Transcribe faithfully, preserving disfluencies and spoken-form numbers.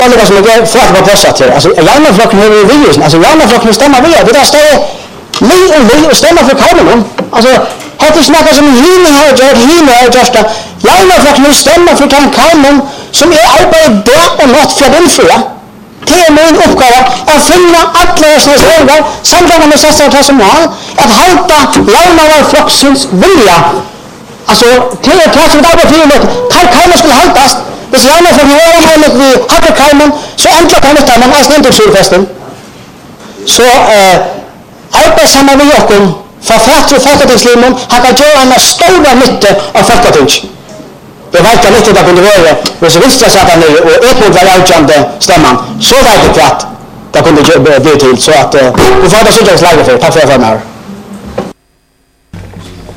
Alla vad som är för att vara passat till. Alltså gärna flocken har vi ju. Alltså gärna flocken stämmer vi. Det där står ni och vi och stämmer för Kalmon. Alltså har det snackat som hine har gjort hine har gjort det. Gärna flocken stämmer för Kalmon som är arbetar dag och natt för den för. Det är min uppgave att finna alla såna frågor samtidigt med sig att som mål att hålla gärna var flockens vilja. Alltså det är klart som det var för något. Kan Kalmon skulle hållas. Hvis gärna för göra med att vi hade Kalmon så äntligen kan det ta man alltså inte surfesten. Så eh arbetssamma vi och för fatt och fattatingslimon har kan göra en stor nytta av fattatings. Det var inte nyttigt att kunde vara och så visste jag att han och ett mot var utjämde stämman. Så var det klart. Det kunde bli till så att vi får det så slaget för. Tack för att jag var med.